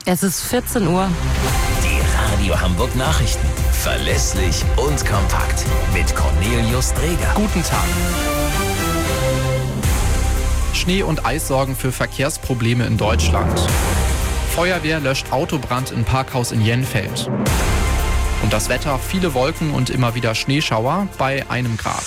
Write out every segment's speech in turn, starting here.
Es ist 14 Uhr. Die Radio Hamburg Nachrichten. Verlässlich und kompakt. Mit Cornelius Dreger. Guten Tag. Schnee und Eis sorgen für Verkehrsprobleme in Deutschland. Feuerwehr löscht Autobrand in Parkhaus in Jenfeld. Und das Wetter, viele Wolken und immer wieder Schneeschauer bei 1 Grad.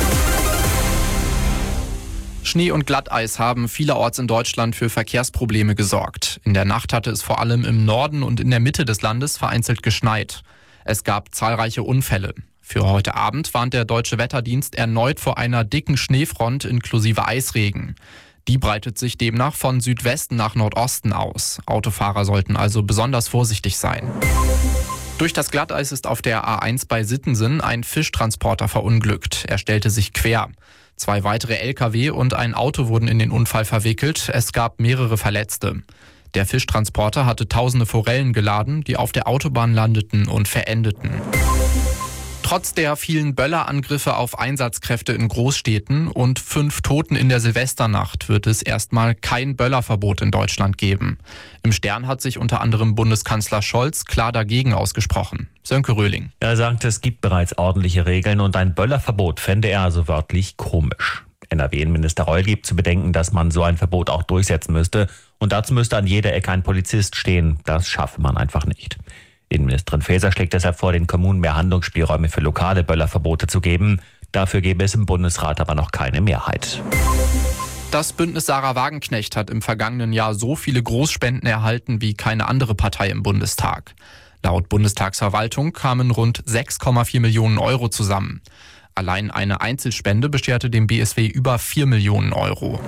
Schnee und Glatteis haben vielerorts in Deutschland für Verkehrsprobleme gesorgt. In der Nacht hatte es vor allem im Norden und in der Mitte des Landes vereinzelt geschneit. Es gab zahlreiche Unfälle. Für heute Abend warnt der Deutsche Wetterdienst erneut vor einer dicken Schneefront inklusive Eisregen. Die breitet sich demnach von Südwesten nach Nordosten aus. Autofahrer sollten also besonders vorsichtig sein. Durch das Glatteis ist auf der A1 bei Sittensen ein Fischtransporter verunglückt. Er stellte sich quer. 2 weitere Lkw und ein Auto wurden in den Unfall verwickelt. Es gab mehrere Verletzte. Der Fischtransporter hatte tausende Forellen geladen, die auf der Autobahn landeten und verendeten. Trotz der vielen Böllerangriffe auf Einsatzkräfte in Großstädten und 5 Toten in der Silvesternacht wird es erstmal kein Böllerverbot in Deutschland geben. Im Stern hat sich unter anderem Bundeskanzler Scholz klar dagegen ausgesprochen. Sönke Röhling. Er sagt, es gibt bereits ordentliche Regeln und ein Böllerverbot fände er also wörtlich komisch. NRW-Innenminister Reul gibt zu bedenken, dass man so ein Verbot auch durchsetzen müsste. Und dazu müsste an jeder Ecke ein Polizist stehen. Das schaffe man einfach nicht. Innenministerin Faeser schlägt deshalb vor, den Kommunen mehr Handlungsspielräume für lokale Böllerverbote zu geben. Dafür gäbe es im Bundesrat aber noch keine Mehrheit. Das Bündnis Sarah Wagenknecht hat im vergangenen Jahr so viele Großspenden erhalten wie keine andere Partei im Bundestag. Laut Bundestagsverwaltung kamen rund 6,4 Millionen Euro zusammen. Allein eine Einzelspende bescherte dem BSW über 4 Millionen Euro.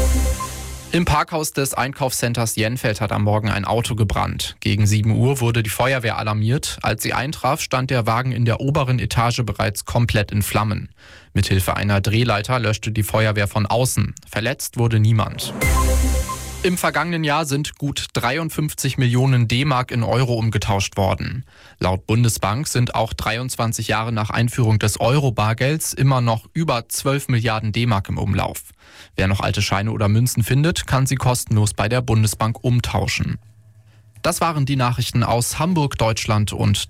Im Parkhaus des Einkaufscenters Jenfeld hat am Morgen ein Auto gebrannt. Gegen 7 Uhr wurde die Feuerwehr alarmiert. Als sie eintraf, stand der Wagen in der oberen Etage bereits komplett in Flammen. Mithilfe einer Drehleiter löschte die Feuerwehr von außen. Verletzt wurde niemand. Im vergangenen Jahr sind gut 53 Millionen D-Mark in Euro umgetauscht worden. Laut Bundesbank sind auch 23 Jahre nach Einführung des Euro-Bargelds immer noch über 12 Milliarden D-Mark im Umlauf. Wer noch alte Scheine oder Münzen findet, kann sie kostenlos bei der Bundesbank umtauschen. Das waren die Nachrichten aus Hamburg, Deutschland und